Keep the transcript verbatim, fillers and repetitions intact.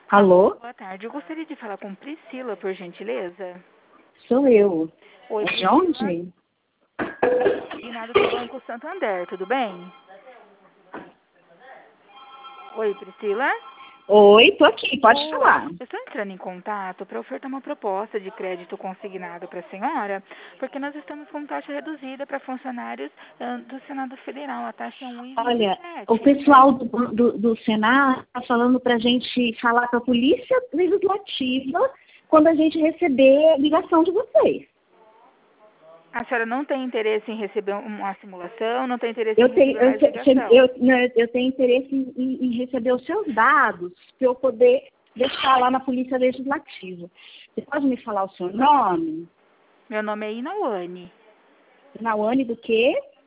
Alô? Boa tarde. Eu gostaria de falar com Priscila, por gentileza. Sou eu. Oi, De Priscila. onde? Guinado do Banco Santander, tudo bem? Oi, Priscila. Oi, tô aqui, pode Oi. falar. Eu estou entrando em contato para ofertar uma proposta de crédito consignado para a senhora, porque nós estamos com taxa reduzida para funcionários uh, do Senado Federal. A taxa é um vírgula vinte e Olha, sete. o pessoal do, do, do Senado está falando para a gente falar com a Polícia Legislativa quando a gente receber a ligação de vocês. A senhora não tem interesse em receber uma simulação, não tem interesse Eu em tenho, receber eu, mais te- ligação? eu, não, eu tenho interesse em, em receber os seus dados para eu poder deixar lá na Polícia Legislativa. Você pode me falar o seu nome? Meu nome é Inawane. Nawane do quê?